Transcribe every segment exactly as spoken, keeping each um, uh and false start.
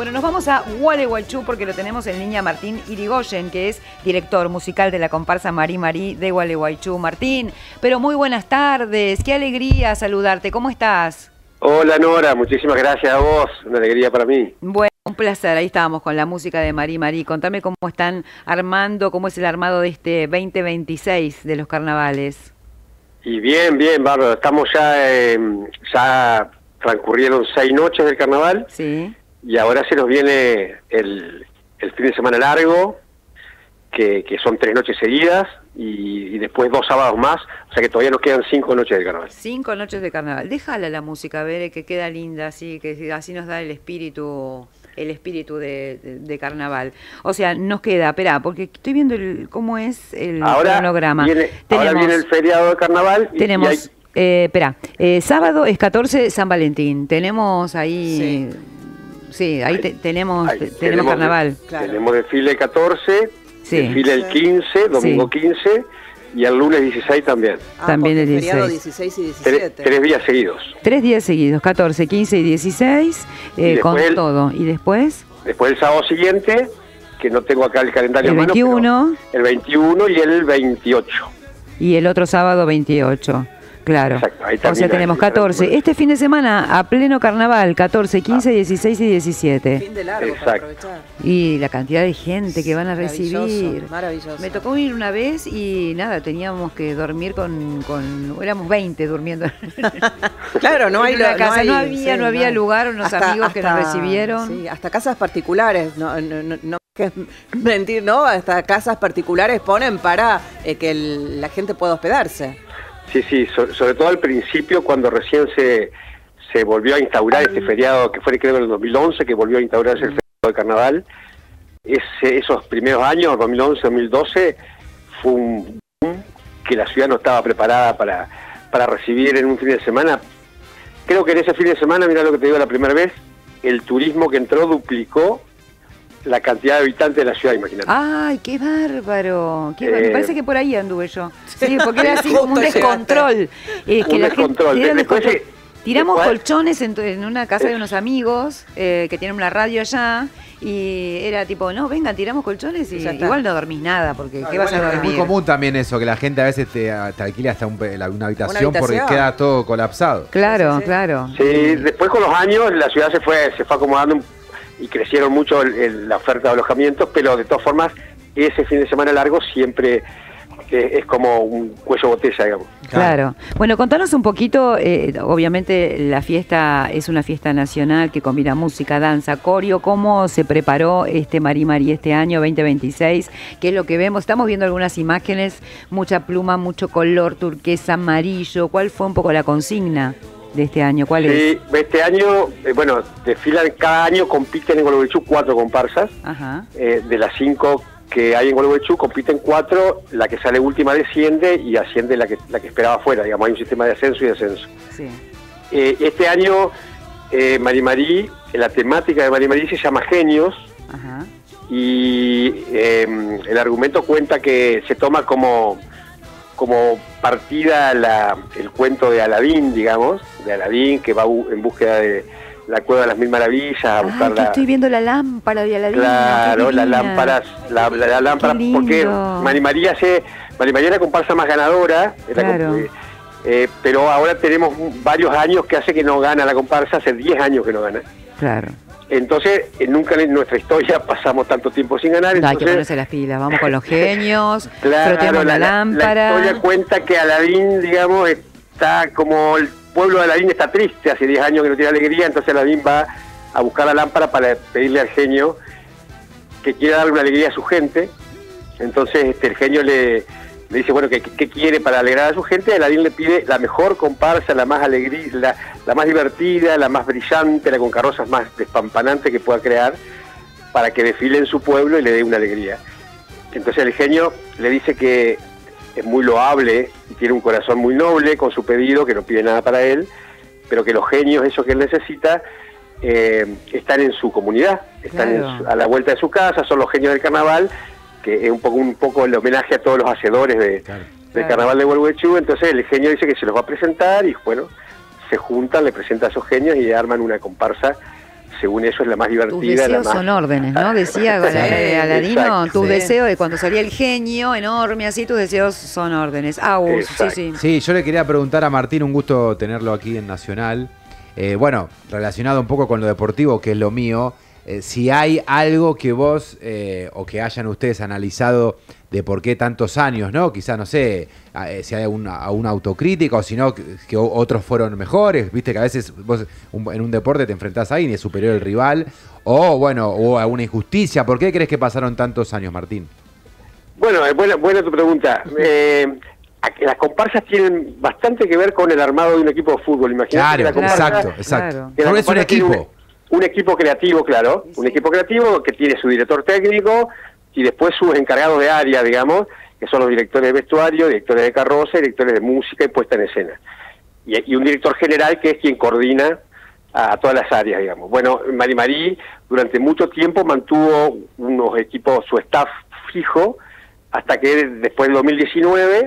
Bueno, nos vamos a Gualeguaychú porque lo tenemos en línea Martín Irigoyen, que es director musical de la comparsa Marí Marí de Gualeguaychú. Martín, pero muy buenas tardes, qué alegría saludarte, ¿cómo estás? Hola Nora, muchísimas gracias a vos, una alegría para mí. Bueno, un placer, ahí estábamos con la música de Marí Marí. Contame cómo están armando, cómo es el armado de este veinte veintiséis de los carnavales. Y bien, bien, bárbaro, estamos ya, eh, ya transcurrieron seis noches del carnaval. Sí. Y ahora se nos viene el, el fin de semana largo, que, que son tres noches seguidas, y, y después dos sábados más, o sea que todavía nos quedan cinco noches de carnaval. Cinco noches de carnaval. Déjala la música, Bere, que queda linda, así, que así nos da el espíritu, el espíritu de, de, de carnaval. O sea, nos queda, espera, porque estoy viendo el, cómo es el ahora cronograma. Viene, tenemos, ahora viene el feriado de carnaval. Y, tenemos, y hay... eh, espera, eh, sábado es catorce San Valentín. Tenemos ahí... Sí. Sí, ahí te, tenemos, ahí, tenemos, tenemos carnaval. De, claro. Tenemos desfile catorce, sí. desfile el quince, domingo sí. quince, y el lunes dieciséis también. Ah, también el dieciséis. dieciséis y diecisiete. Tres, tres días seguidos. Tres días seguidos, catorce, quince y dieciséis, eh, y con el, todo. ¿Y después? Después el sábado siguiente, que no tengo acá el calendario el en mano, veintiuno. El veintiuno y el veintiocho. Y el otro sábado veintiocho. Claro, exacto, ahí o sea tenemos catorce, este fin de semana a pleno carnaval, catorce, quince, dieciséis y diecisiete. Fin de largo exacto. Para aprovechar. Y la cantidad de gente que van a recibir. Maravilloso, maravilloso. Me tocó ir una vez y nada, teníamos que dormir con, con éramos veinte durmiendo. Claro, no hay la casa, no, no hay, había, sí, no había no. lugar, unos hasta, amigos hasta, que nos recibieron. Sí, hasta casas particulares, no, no, no, no que mentir, ¿no? Hasta casas particulares ponen para eh, que el, la gente pueda hospedarse. Sí, sí, so, sobre todo al principio, cuando recién se, se volvió a instaurar este feriado, que fue creo en el dos mil once, que volvió a instaurarse el feriado de carnaval, ese, esos primeros años, dos mil once, dos mil doce, fue un boom que la ciudad no estaba preparada para, para recibir en un fin de semana. Creo que en ese fin de semana, mira lo que te digo la primera vez, el turismo que entró duplicó la cantidad de habitantes de la ciudad, imagínate. ¡Ay, qué bárbaro! Qué bárbaro. Eh, Me parece que por ahí anduve yo. Sí, porque era así como un descontrol. Es que un la descontrol. gente, Después, descontrol. Tiramos después, colchones en, en una casa de unos amigos eh, que tienen una radio allá y era tipo, no, vengan, tiramos colchones y igual no dormís nada porque no, ¿qué vas a dormir? Es muy común también eso, que la gente a veces te, te alquila hasta un, una, habitación ¿Una habitación? Porque queda todo colapsado. Claro, sí, sí. claro. Sí, después con los años la ciudad se fue, se fue acomodando un y crecieron mucho el, el, la oferta de alojamientos, pero de todas formas ese fin de semana largo siempre eh, es como un cuello botella, digamos. Claro. Bueno, contanos un poquito, eh, obviamente la fiesta es una fiesta nacional que combina música, danza, coreo. ¿Cómo se preparó este Marí Marí este año veinte veintiséis? ¿Qué es lo que vemos? Estamos viendo algunas imágenes, mucha pluma, mucho color, turquesa, amarillo. ¿Cuál fue un poco la consigna de este año? ¿Cuál sí, es? Este año, eh, bueno, desfilan cada año, compiten en Gualeguaychú cuatro comparsas. Ajá. Eh, de las cinco que hay en Gualeguaychú, compiten cuatro, la que sale última desciende y asciende la que la que esperaba fuera, digamos, hay un sistema de ascenso y descenso. Sí. Eh, este año, eh, Marí Marí, la temática de Marí Marí se llama Genios. Ajá. Y eh, el argumento cuenta que se toma como... como partida la, el cuento de Aladín, digamos, de Aladín que va en búsqueda de la cueva de las mil maravillas a buscar Ay, la... estoy viendo la lámpara de Aladín. Claro, las lámparas, la, la, la lámpara, porque Marí Marí hace, Marí Marí es la comparsa más ganadora, claro. la, eh, pero ahora tenemos varios años que hace que no gana la comparsa, hace diez años que no gana. Claro. Entonces, nunca en nuestra historia pasamos tanto tiempo sin ganar. No, entonces, hay que ponerse las pilas, vamos con los genios, claro, frotemos la, la lámpara. La historia cuenta que Aladín, digamos, está como el pueblo de Aladín está triste, hace diez años que no tiene alegría, entonces Aladín va a buscar la lámpara para pedirle al genio que quiera darle una alegría a su gente. Entonces este, el genio le, le dice, bueno, ¿qué, qué quiere para alegrar a su gente? Aladín le pide la mejor comparsa, la más alegría, la, la más divertida, la más brillante, la con carrozas más despampanantes que pueda crear, para que desfile en su pueblo y le dé una alegría. Entonces el genio le dice que es muy loable y tiene un corazón muy noble con su pedido, que no pide nada para él, pero que los genios, esos que él necesita, eh, están en su comunidad, están claro. en su, a la vuelta de su casa, son los genios del carnaval, que es un poco un poco el homenaje a todos los hacedores de, claro. del claro. carnaval de Gualeguaychú. Entonces el genio dice que se los va a presentar y bueno, se juntan, le presenta a esos genios y arman una comparsa según eso es la más divertida. Tus deseos la más... son órdenes, ¿no? Decía Sí, Aladino, exacto. tus Sí. deseos, cuando salía el genio enorme así, tus deseos son órdenes. Ah, uh, sí, Exacto. sí. Sí, yo le quería preguntar a Martín, un gusto tenerlo aquí en Nacional. Eh, bueno, relacionado un poco con lo deportivo, que es lo mío, eh, si hay algo que vos eh, o que hayan ustedes analizado de por qué tantos años, ¿no? Quizás, no sé, eh, si hay una, una autocrítica o si no, que, que otros fueron mejores. Viste que a veces vos un, en un deporte te enfrentás ahí y es superior el rival. O, bueno, o alguna injusticia. ¿Por qué crees que pasaron tantos años, Martín? Bueno, es buena, buena tu pregunta. Eh, las comparsas tienen bastante que ver con el armado de un equipo de fútbol. Imagínate que la Claro, comparsa, exacto, exacto. claro. que la Porque es un comparsa tiene equipo. Un, un equipo creativo, claro. Un equipo creativo que tiene su director técnico y después sus encargados de área, digamos, que son los directores de vestuario, directores de carroza, directores de música y puesta en escena. Y, y un director general que es quien coordina a, a todas las áreas, digamos. Bueno, Mari Marí durante mucho tiempo mantuvo unos equipos, su staff fijo, hasta que después del dos mil diecinueve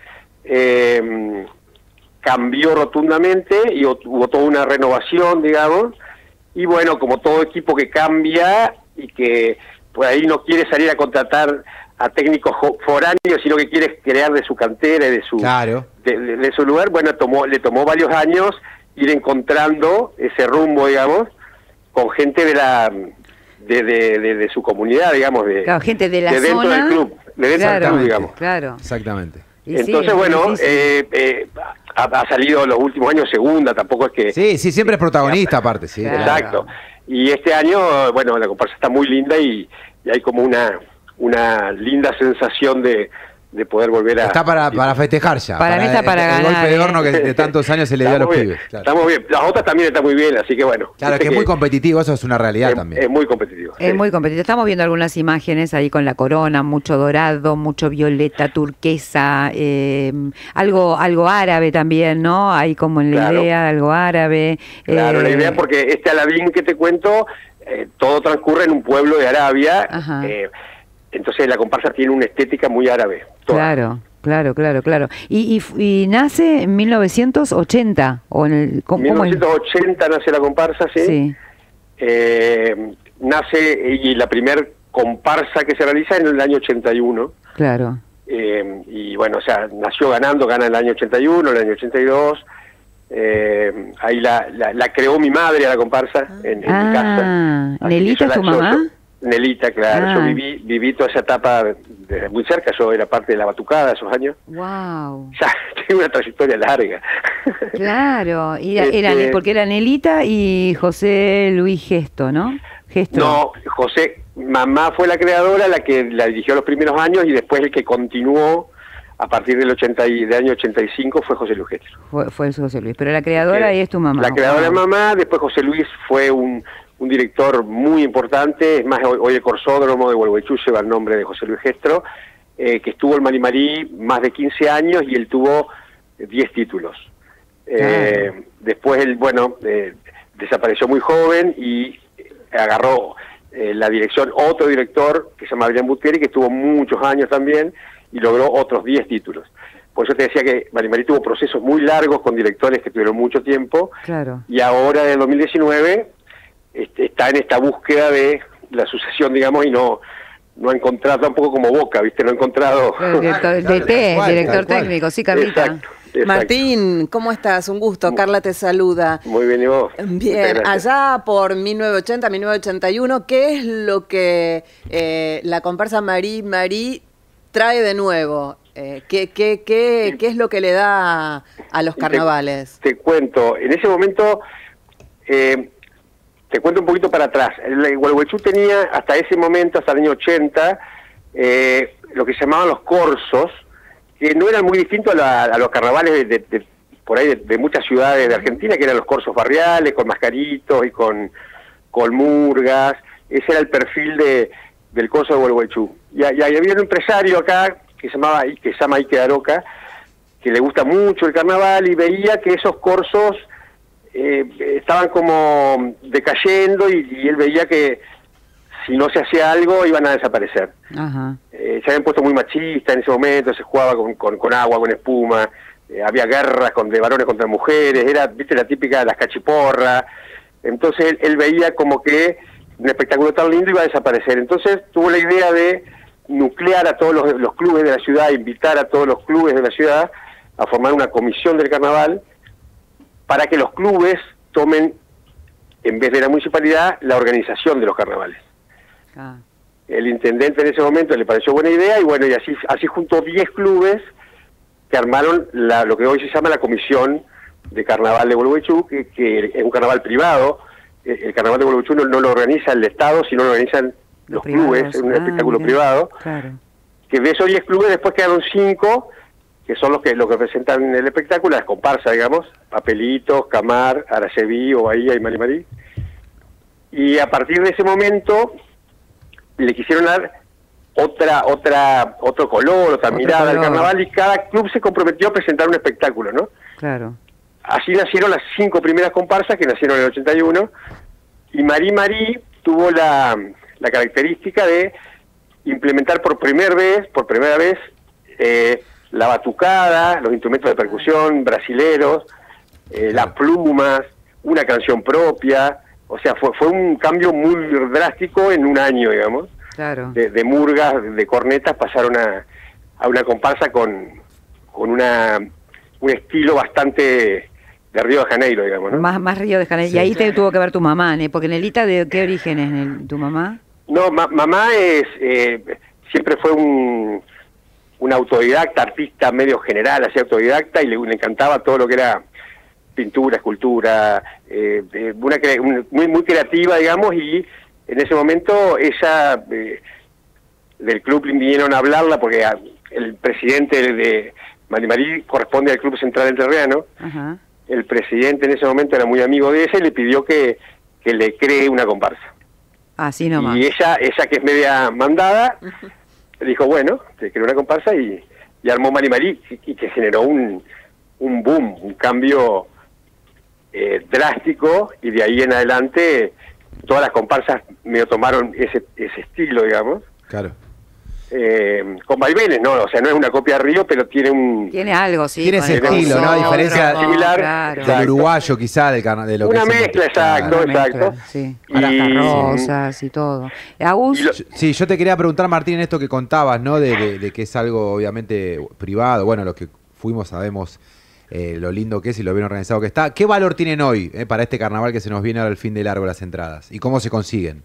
eh, cambió rotundamente y hubo toda una renovación, digamos, y bueno, como todo equipo que cambia y que por ahí no quiere salir a contratar a técnicos foráneos, sino que quiere crear de su cantera y de su, Claro. de, de, de su lugar, bueno, tomó, le tomó varios años ir encontrando ese rumbo, digamos, con gente de la de, de, de, de su comunidad, digamos, de, Claro, gente de la de dentro zona. del club, de dentro Claro, del club, digamos. claro. Exactamente. Y sí, Entonces, es muy bueno, difícil. eh, eh, ha, ha salido en los últimos años segunda, tampoco es que... Sí, sí, siempre es protagonista aparte, sí. Claro. Exacto. Y este año, bueno, la comparsa está muy linda y, y hay como una una linda sensación de, de poder volver a... Está para, para festejar ya. Para mí está para el, el ganar, golpe de horno ¿eh? que de tantos años se le dio a los Estamos bien, pibes. Claro, Estamos bien. Las otras también están muy bien, así que bueno. Claro, es viste que es muy competitivo, eso es una realidad es, también. es muy competitivo. Es sí. muy competitivo. Estamos viendo algunas imágenes ahí con la corona, mucho dorado, mucho violeta, turquesa, eh, algo algo árabe también, ¿no? Hay como en la Claro. idea algo árabe. Claro, eh, la idea porque este Aladín que te cuento, eh, todo transcurre en un pueblo de Arabia, Ajá. eh, entonces la comparsa tiene una estética muy árabe. toda. Claro, claro, claro, claro. Y, y, y nace en mil novecientos ochenta, o en el... ¿cómo- En cómo el- mil novecientos ochenta nace la comparsa, sí. Sí, Eh, nace, y la primer comparsa que se realiza en el año ochenta y uno. claro. Eh, y bueno, o sea, nació ganando, gana el año ochenta y uno, el año ochenta y dos. Eh, ahí la, la, la creó mi madre a la comparsa en, en Ah, mi casa. Así ¿Nelita que yo es tu la- yo- mamá? yo- Nelita, claro. Ah. Yo viví, viví toda esa etapa desde muy cerca, yo era parte de la batucada esos años. Wow. Ya, tengo una trayectoria larga. Claro, y era, Este- eran- porque era Nelita y José Luis Gesto, ¿no? Gesto. No, José, mamá fue la creadora, la que la dirigió los primeros años y después el que continuó a partir del ochenta y, del año ochenta y cinco fue José Luis Getro. Fue, fue el José Luis, pero la creadora Que ahí es tu mamá. La creadora es Wow. mamá, después José Luis fue un, un director muy importante, es más, hoy, hoy el Corsódromo de Gualeguaychú lleva el nombre de José Luis Getro, eh, que estuvo en Mari Marí más de quince años y él tuvo diez títulos. Eh, Claro. Después él, bueno, eh, desapareció muy joven y agarró eh, la dirección otro director que se llama Adrián Buteri, que estuvo muchos años también y logró otros diez títulos. Por eso te decía que Mari Marí tuvo procesos muy largos con directores que tuvieron mucho tiempo Claro. y ahora en el dos mil diecinueve este, está en esta búsqueda de la sucesión, digamos, y no no ha encontrado tampoco como Boca, ¿viste? No ha encontrado... Claro, director, Claro, D T, tal cual, director tal cual. técnico, sí, Carlita. Exacto, exacto. Martín, ¿cómo estás? Un gusto. Carla te saluda. Muy bien, ¿y vos? Bien, Muchas gracias. allá por mil novecientos ochenta, mil novecientos ochenta y uno, ¿qué es lo que eh, la comparsa Marí Marí trae de nuevo? Eh, ¿qué, qué, qué, ¿Qué es lo que le da a los Te- carnavales? Te, cuento, en ese momento, eh, te cuento un poquito para atrás. El Gualeguaychú tenía hasta ese momento, hasta el año ochenta, eh, lo que se llamaban los corsos, que no eran muy distintos a, la- a los carnavales de, de- de- por ahí de, de muchas ciudades de Argentina, que eran los corsos barriales, con mascaritos y con, con murgas. Ese era el perfil de, del corso de Gualeguaychú. Y, y había un empresario acá, que se llamaba que se llama Ike Aroca, que le gusta mucho el carnaval y veía que esos corsos eh, estaban como decayendo y, y él veía que si no se hacía algo iban a desaparecer. Ajá. Eh, se habían puesto muy machistas en ese momento, se jugaba con, con, con agua, con espuma, eh, había guerras con, de varones contra mujeres, era, viste, la típica de las cachiporras, Entonces él, él veía como que un espectáculo tan lindo iba a desaparecer. Entonces tuvo la idea de nuclear a todos los, los clubes de la ciudad, invitar a todos los clubes de la ciudad a formar una comisión del carnaval para que los clubes tomen, en vez de la municipalidad, la organización de los carnavales. Ah. El intendente en ese momento le pareció buena idea y bueno, y así, así juntó diez clubes que armaron la, lo que hoy se llama la Comisión de Carnaval de Gualeguaychú, que, que es un carnaval privado. El carnaval de Gualeguaychú no, no lo organiza el Estado, sino lo organizan los clubes, es un ah, espectáculo mira, privado. Claro. Que de esos diez clubes después quedaron cinco, que son los que los que presentan el espectáculo, las comparsas, digamos, Papelitos, Camar, Araceví, Bahía y Mari Marí. Y a partir de ese momento le quisieron dar otra otra otro color, otra Otro mirada al color. carnaval, y cada club se comprometió a presentar un espectáculo, ¿no? Claro. Así nacieron las cinco primeras comparsas, que nacieron en el ochenta y uno, y Mari Marí tuvo la, la característica de implementar por primera vez, por primera vez, eh, la batucada, los instrumentos de percusión brasileros, eh, las plumas, una canción propia. O sea, fue fue un cambio muy drástico en un año, digamos. Claro. De, de murgas, de cornetas, pasaron a, a una comparsa con, con una un estilo bastante de Río de Janeiro, digamos, ¿no? Más, más Río de Janeiro. Sí. Y ahí te tuvo que ver tu mamá, ¿eh? Porque Nelita, ¿de qué origen es Nel- tu mamá? No, ma- mamá es eh, siempre fue un, un autodidacta, artista medio general, así autodidacta, y le, le encantaba todo lo que era pintura, escultura, eh, eh, una cre- un- muy muy creativa, digamos, y en ese momento ella eh, del club vinieron a hablarla porque a- el presidente de, de Mari Marí corresponde al Club Central Entrerriano. Ajá. El presidente en ese momento era muy amigo de ella y le pidió que, que le cree una comparsa. Así nomás. Y ella, ella que es media mandada, le dijo, bueno, te creó una comparsa y, y armó Mari Marí, y, y que generó un, un boom, un cambio eh, drástico, y de ahí en adelante todas las comparsas medio tomaron ese, ese estilo, digamos, Claro. eh, con vaivenes, ¿no? O sea, no es una copia de Río, pero tiene un... Tiene algo, sí. Tiene con ese el estilo, ¿no? A corazón, diferencia- Similar, claro. exacto. Del uruguayo, quizá, del carna- de lo que Una es el- mezcla, exacto. Claro. Una mezcla, exacto. sí. Y- Las carrozas y todo. Agus, Y lo- Sí, yo te quería preguntar, Martín, esto que contabas, ¿no? De, de- de que es algo obviamente privado. Bueno, los que fuimos sabemos eh, lo lindo que es y lo bien organizado que está. ¿Qué valor tienen hoy eh, para este carnaval que se nos viene ahora al fin de largo las entradas? ¿Y cómo se consiguen?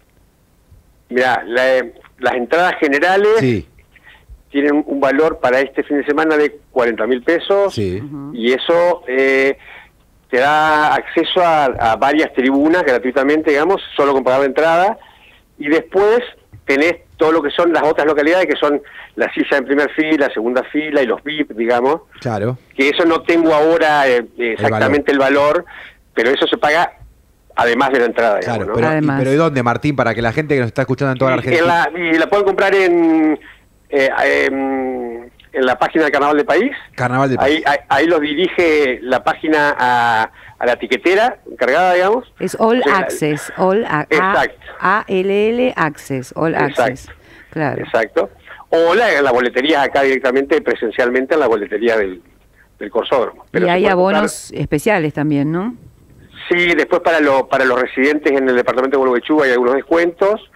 Mirá, la- las entradas generales Sí, tienen un, un valor para este fin de semana de cuarenta mil pesos, sí. y eso eh, te da acceso a, a varias tribunas gratuitamente, digamos, solo con pagar la entrada, y después tenés todo lo que son las otras localidades, que son la silla en primera fila, segunda fila y los V I P, digamos, Claro. que eso no tengo ahora eh, exactamente el valor. pero eso se paga además de la entrada, digamos, Claro, ¿no? pero, y, Además. pero ¿y dónde, Martín? Para que la gente que nos está escuchando en toda la Y, Argentina... en la, y la pueden comprar en, eh, en, en la página del Carnaval del País. Carnaval del Ahí, País. ahí, ahí los dirige la página a, a la etiquetera encargada, digamos. Es All Sí, la- Access, All a Exacto. A L L Access, All Exacto. Access. Claro. Exacto. O la, la boletería acá directamente, presencialmente en la boletería del, del Corsódromo. Pero Y se hay puede comprar- abonos especiales también, ¿no? Sí, después para, lo, para los residentes en el departamento de Gualeguaychú hay algunos descuentos.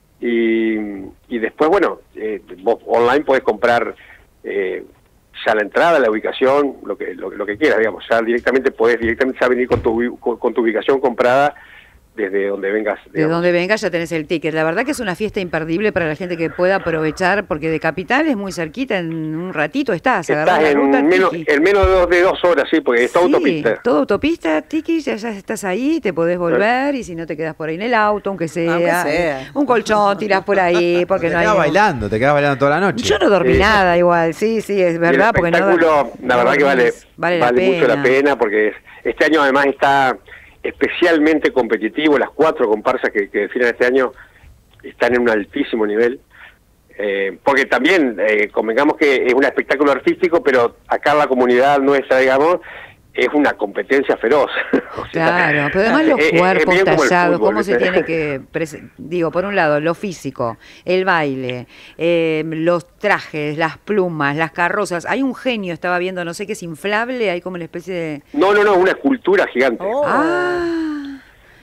Y, y después, bueno, eh, vos online podés comprar eh, ya la entrada, la ubicación, lo que lo, lo que quieras, digamos. Ya directamente podés directamente ya venir con tu, ubi- con, con tu ubicación comprada desde donde vengas. De digamos. donde venga ya tenés el ticket. La verdad que es una fiesta imperdible para la gente que pueda aprovechar, porque de Capital es muy cerquita, en un ratito estás, agarrás Estás la ruta, en menos, tiki. en menos de dos, de dos horas, sí, porque es toda Sí, autopista. todo autopista, tiki, ya, ya estás ahí, te podés volver, y si no te quedas por ahí en el auto, aunque sea, Aunque sea. un colchón tirás por ahí, porque te no hay... quedas bailando, te quedas bailando toda la noche. Yo no dormí Sí. nada igual, sí, sí, es Y el verdad, porque no... espectáculo, la no verdad que vale, dormís. vale, la vale mucho la pena. pena, porque es- este año además está especialmente competitivo. Las cuatro comparsas que, que desfilan este año están en un altísimo nivel, eh, porque también eh, convengamos que es un espectáculo artístico, pero acá en la comunidad nuestra, digamos, es una competencia feroz. O sea, Claro, pero además los es- es cuerpos bien como el tallados, fútbol, cómo se ¿viste? tiene que... prese- Digo, por un lado, lo físico, el baile, eh, los trajes, las plumas, las carrozas. Hay un genio, estaba viendo, no sé qué es inflable, hay como una especie de... No, no, no, una escultura gigante. Oh. Ah,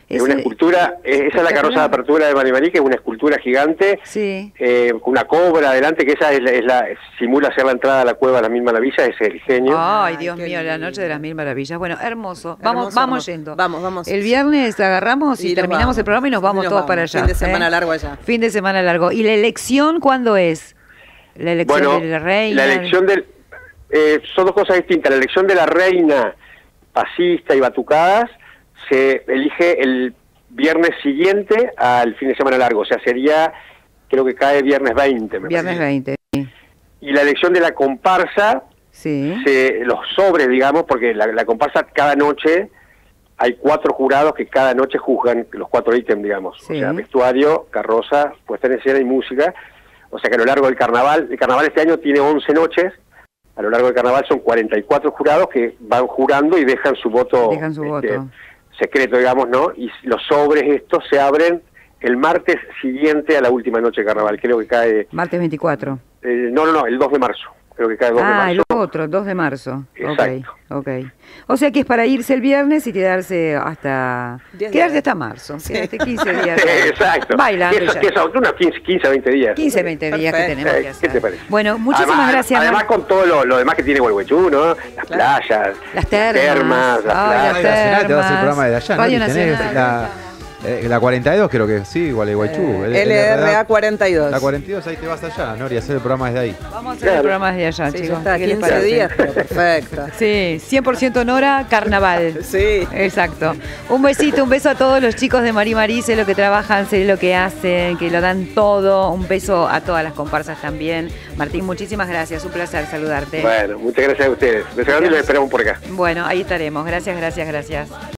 Es una escultura, eh, esa es la carroza de apertura de Mari Marí, que es una escultura gigante, sí. eh, con una cobra adelante, que esa es la, es la simula ser la entrada a la cueva de las Mil Maravillas, es el genio. Ay, Dios Ay, mío, qué la lindo. noche de las Mil Maravillas. Bueno, hermoso. Vamos, Hermoso, vamos hermoso. yendo. Vamos, vamos. El viernes agarramos y, Y nos terminamos vamos. el programa y nos vamos Y nos todos vamos. para allá. Fin de semana ¿eh? largo allá. Fin de semana largo. ¿Y la elección cuándo es? La elección Bueno, de la reina. la elección del... Eh, son dos cosas distintas. La elección de la reina pasista y batucadas se elige el viernes siguiente al fin de semana largo. O sea, sería, creo que cae viernes veinte. Me Viernes parece. veinte. Sí. Y la elección de la comparsa, Sí. se, los sobres, digamos, porque la, la comparsa cada noche... Hay cuatro jurados que cada noche juzgan los cuatro ítems, digamos. Sí. O sea, vestuario, carroza, puesta en escena y música. O sea que a lo largo del carnaval, el carnaval este año tiene once noches. A lo largo del carnaval son cuarenta y cuatro jurados que van jurando y dejan su voto, Dejan su este, voto. secreto, digamos, ¿no? Y los sobres estos se abren el martes siguiente a la última noche de carnaval. Creo que cae... Martes veinticuatro. Eh, no, no, no, el dos de marzo. Creo que cae dos de Ah, marzo. el otro, dos de marzo. Exacto. Ok, ok. O sea que es para irse el viernes y quedarse hasta... Diez Quedarse días. hasta marzo. Quedarte quince días. Exacto. Bailando Eso, ya. que son unos quince, quince, veinte días. quince, veinte días que Perfecto. tenemos Eh, que ¿Qué hacer. te parece? Bueno, muchísimas Además- gracias. Además Mar- con todo lo, lo demás que tiene Gualeguaychú, ¿no? Las Claro. playas, Las termas. las Ay, playas. las Radio Nacional te va a hacer el termas. programa de allá, ¿no? Radio Y tenés Nacional. la, eh, la cuarenta y dos creo que sí, Gualeguaychú. El- el L R A cuarenta y dos. La cuarenta y dos, ahí te vas allá, Nori, a hacer el programa desde ahí. Vamos a hacer Claro. el programa desde allá, Sí, ya chicos. está, ¿Qué les quince parece? días, pero perfecto. Sí, cien por ciento Nora, carnaval. Sí. Exacto. Un besito, un beso a todos los chicos de Mari Marí, sé lo que trabajan, sé lo que hacen, que lo dan todo. Un beso a todas las comparsas también. Martín, muchísimas gracias, un placer saludarte. Bueno, muchas gracias a ustedes. Besos grandes y los esperamos por acá. Bueno, ahí estaremos. Gracias, gracias, gracias.